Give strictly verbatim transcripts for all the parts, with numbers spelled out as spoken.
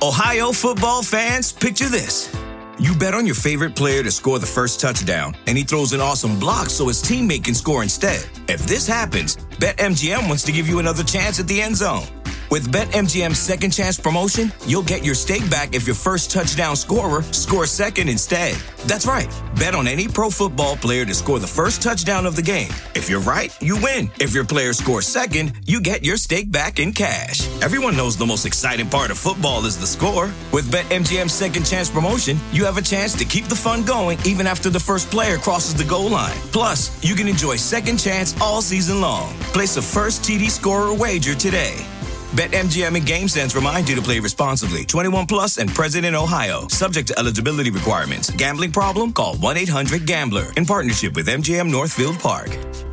Ohio football fans, picture this. You bet on your favorite player to score the first touchdown, and he throws an awesome block so his teammate can score instead. If this happens, BetMGM wants to give you another chance at the end zone. With BetMGM's second chance promotion, you'll get your stake back if your first touchdown scorer scores second instead. That's right. Bet on any pro football player to score the first touchdown of the game. If you're right, you win. If your player scores second, you get your stake back in cash. Everyone knows the most exciting part of football is the score. With BetMGM's second chance promotion, you have a chance to keep the fun going even after the first player crosses the goal line. Plus, you can enjoy second chance all season long. Place a first T D scorer wager today. BetMGM and GameSense remind you to play responsibly. twenty-one plus and present in Ohio. Subject to eligibility requirements. Gambling problem? Call one eight hundred gambler. In partnership with M G M Northfield Park.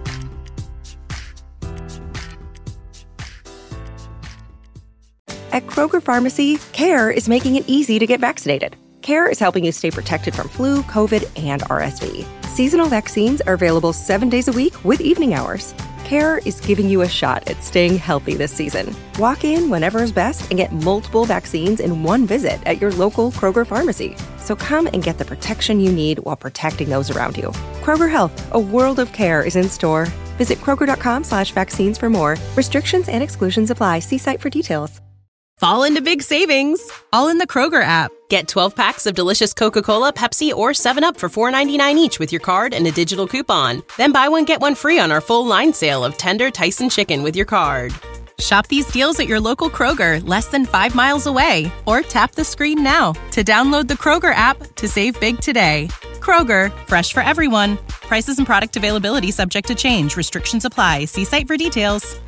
At Kroger Pharmacy, CARE is making it easy to get vaccinated. CARE is helping you stay protected from flu, COVID, and R S V. Seasonal vaccines are available seven days a week with evening hours. CARE is giving you a shot at staying healthy this season. Walk in whenever is best and get multiple vaccines in one visit at your local Kroger pharmacy. So come and get the protection you need while protecting those around you. Kroger Health, a world of care is in store. Visit kroger.com slash vaccines for more. Restrictions and exclusions apply. See site for details. Fall into big savings, all in the Kroger app. Get twelve packs of delicious Coca-Cola, Pepsi, or seven up for four ninety-nine each with your card and a digital coupon. Then buy one, get one free on our full line sale of tender Tyson chicken with your card. Shop these deals at your local Kroger, less than five miles away. Or tap the screen now to download the Kroger app to save big today. Kroger, fresh for everyone. Prices and product availability subject to change. Restrictions apply. See site for details.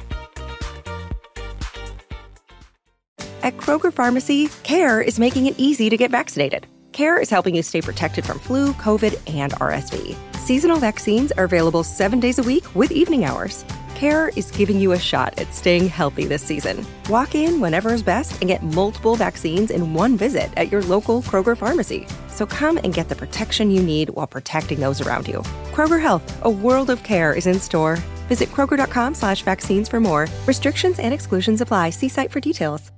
At Kroger Pharmacy, CARE is making it easy to get vaccinated. CARE is helping you stay protected from flu, COVID, and R S V. Seasonal vaccines are available seven days a week with evening hours. CARE is giving you a shot at staying healthy this season. Walk in whenever is best and get multiple vaccines in one visit at your local Kroger pharmacy. So come and get the protection you need while protecting those around you. Kroger Health, a world of care is in store. Visit kroger.com slash vaccines for more. Restrictions and exclusions apply. See site for details.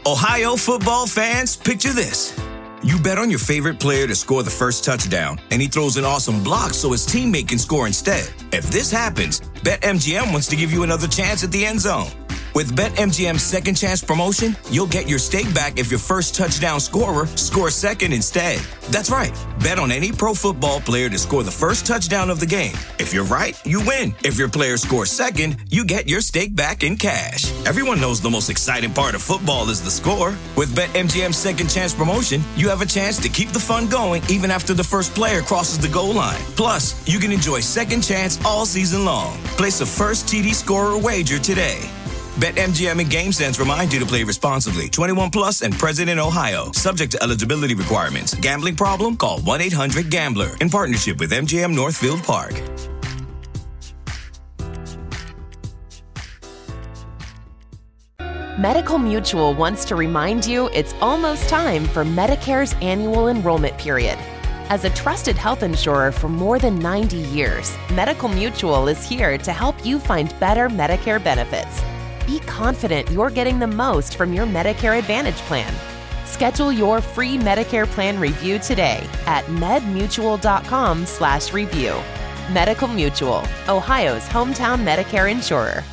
Ohio football fans, picture this. You bet on your favorite player to score the first touchdown, and he throws an awesome block so his teammate can score instead. If this happens, BetMGM wants to give you another chance at the end zone. With BetMGM's second chance promotion, you'll get your stake back if your first touchdown scorer scores second instead. That's right. Bet on any pro football player to score the first touchdown of the game. If you're right, you win. If your player scores second, you get your stake back in cash. Everyone knows the most exciting part of football is the score. With BetMGM's second chance promotion, you have a chance to keep the fun going even after the first player crosses the goal line. Plus, you can enjoy second chance all season long. Place a first T D scorer wager today. BetMGM and GameSense remind you to play responsibly. twenty-one plus and present in Ohio. Subject to eligibility requirements. Gambling problem? Call one eight hundred gambler. In partnership with M G M Northfield Park. Medical Mutual wants to remind you it's almost time for Medicare's annual enrollment period. As a trusted health insurer for more than ninety years, Medical Mutual is here to help you find better Medicare benefits. Be confident you're getting the most from your Medicare Advantage plan. Schedule your free Medicare plan review today at medmutual.com slash review. Medical Mutual, Ohio's hometown Medicare insurer.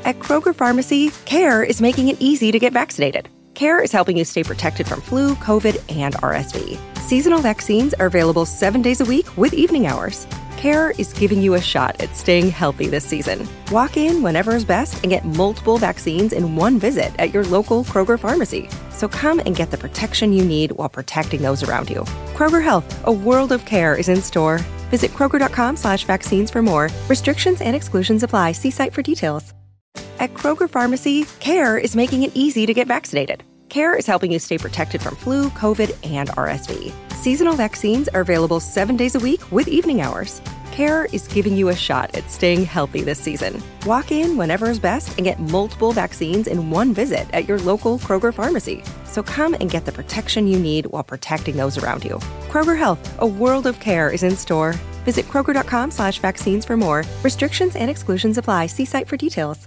At Kroger Pharmacy, CARE is making it easy to get vaccinated. CARE is helping you stay protected from flu, COVID, and R S V. Seasonal vaccines are available seven days a week with evening hours. CARE is giving you a shot at staying healthy this season. Walk in whenever is best and get multiple vaccines in one visit at your local Kroger pharmacy. So come and get the protection you need while protecting those around you. Kroger Health, a world of care is in store. Visit Kroger.com slash vaccines for more. Restrictions and exclusions apply. See site for details. At Kroger Pharmacy, CARE is making it easy to get vaccinated. CARE is helping you stay protected from flu, COVID, and R S V. Seasonal vaccines are available seven days a week with evening hours. CARE is giving you a shot at staying healthy this season. Walk in whenever is best and get multiple vaccines in one visit at your local Kroger pharmacy. So come and get the protection you need while protecting those around you. Kroger Health, a world of care is in store. Visit Kroger.com slash vaccines for more. Restrictions and exclusions apply. See site for details.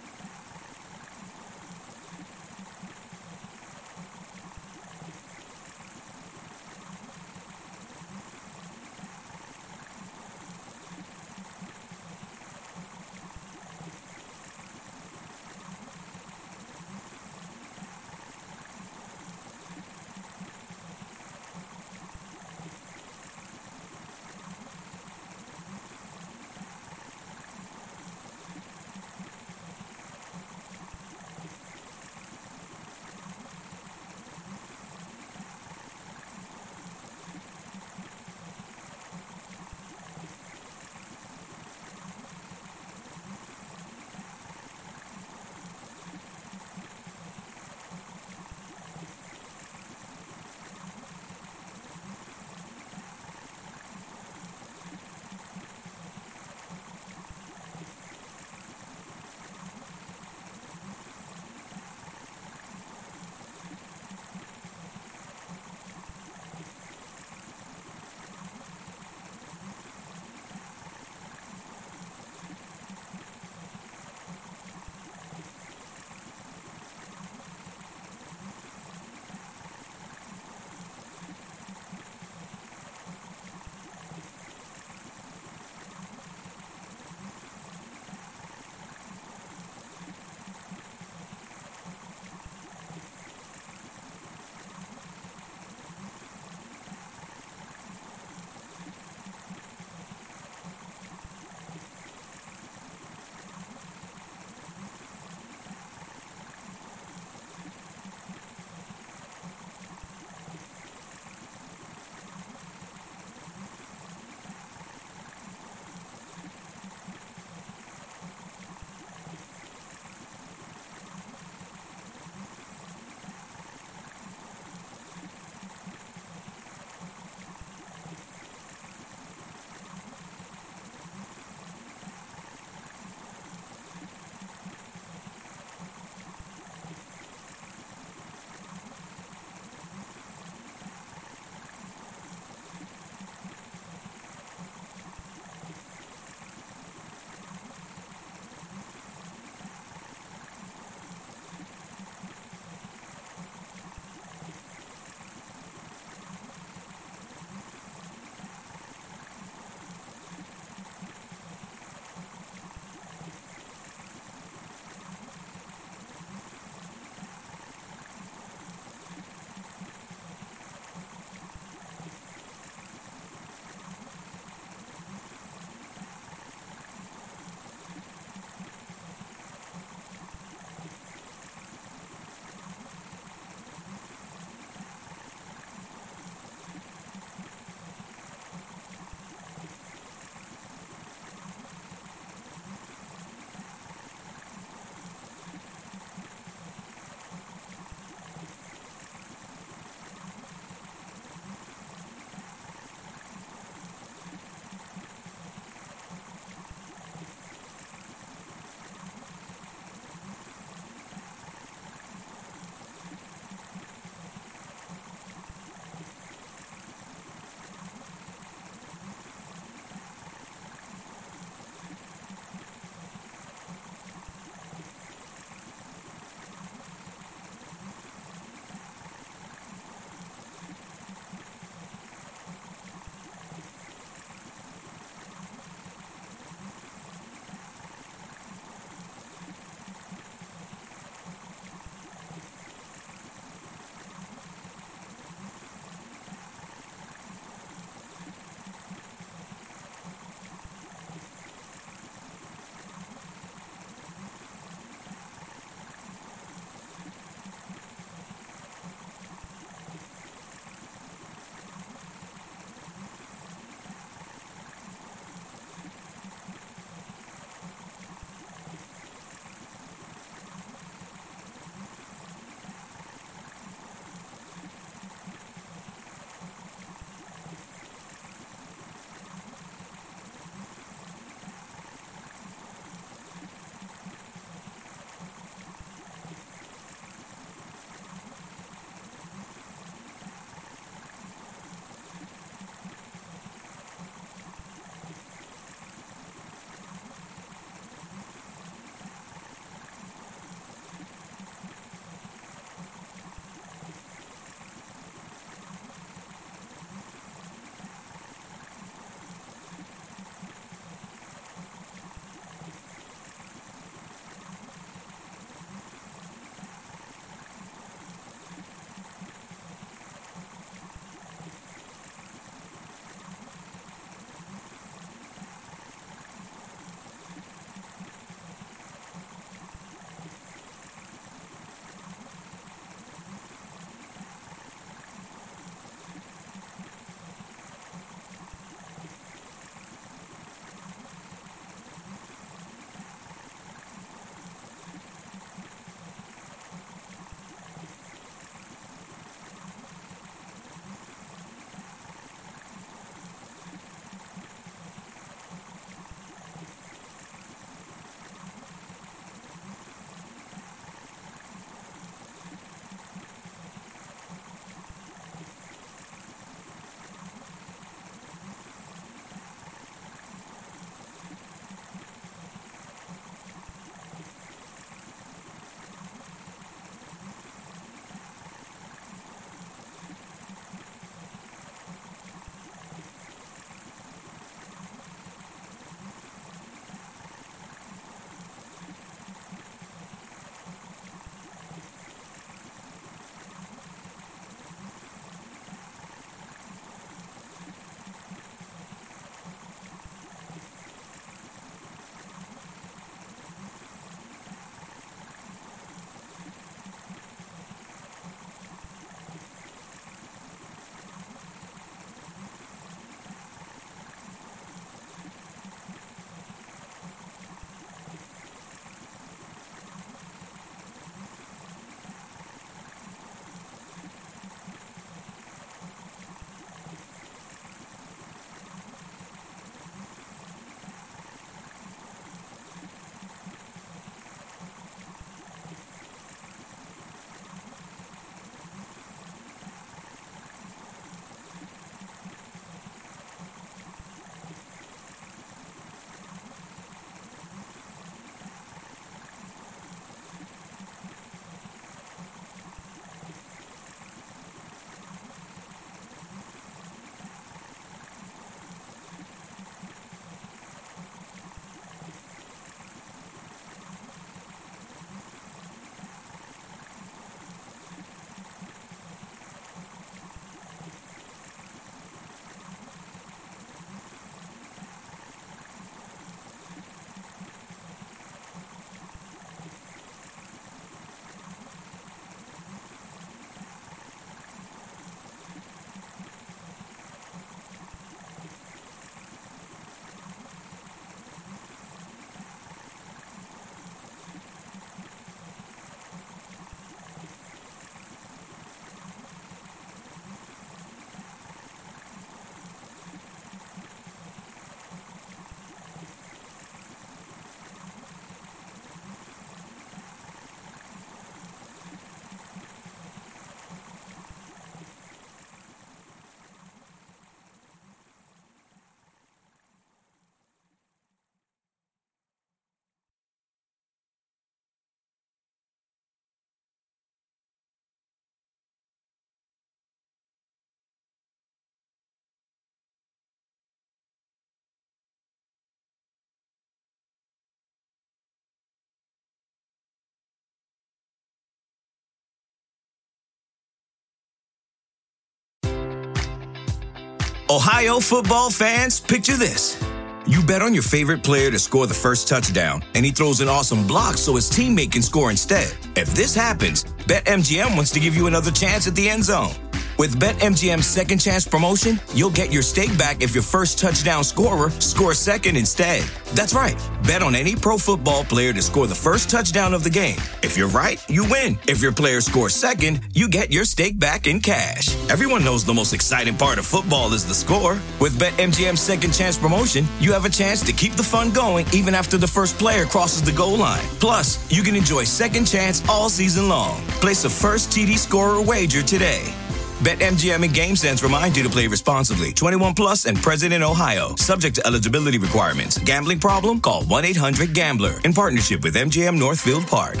Ohio football fans, picture this. You bet on your favorite player to score the first touchdown, and he throws an awesome block so his teammate can score instead. If this happens, BetMGM wants to give you another chance at the end zone. With BetMGM's Second Chance promotion, you'll get your stake back if your first touchdown scorer scores second instead. That's right. Bet on any pro football player to score the first touchdown of the game. If you're right, you win. If your player scores second, you get your stake back in cash. Everyone knows the most exciting part of football is the score. With BetMGM's Second Chance promotion, you have a chance to keep the fun going even after the first player crosses the goal line. Plus, you can enjoy Second Chance all season long. Place a first T D scorer wager today. BetMGM and GameSense remind you to play responsibly. twenty-one plus and present in Ohio. Subject to eligibility requirements. Gambling problem? Call one eight hundred gambler. In partnership with M G M Northfield Park.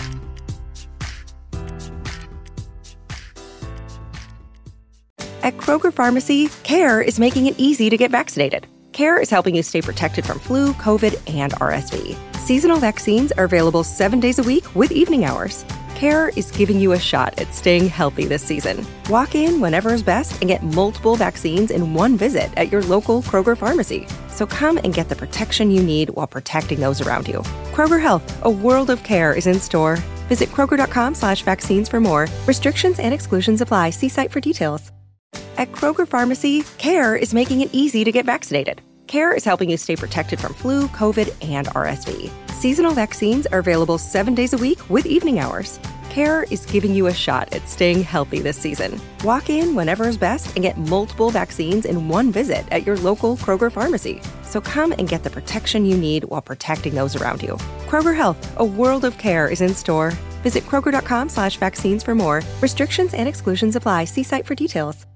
At Kroger Pharmacy, CARE is making it easy to get vaccinated. CARE is helping you stay protected from flu, COVID, and R S V. Seasonal vaccines are available seven days a week with evening hours. CARE is giving you a shot at staying healthy this season. Walk in whenever is best and get multiple vaccines in one visit at your local Kroger pharmacy. So come and get the protection you need while protecting those around you. Kroger Health, a world of care is in store. Visit Kroger.com slash vaccines for more. Restrictions and exclusions apply. See site for details. At Kroger Pharmacy, CARE is making it easy to get vaccinated. CARE is helping you stay protected from flu, COVID, and R S V. Seasonal vaccines are available seven days a week with evening hours. CARE is giving you a shot at staying healthy this season. Walk in whenever is best and get multiple vaccines in one visit at your local Kroger pharmacy. So come and get the protection you need while protecting those around you. Kroger Health, a world of care is in store. Visit Kroger.com slash vaccines for more. Restrictions and exclusions apply. See site for details.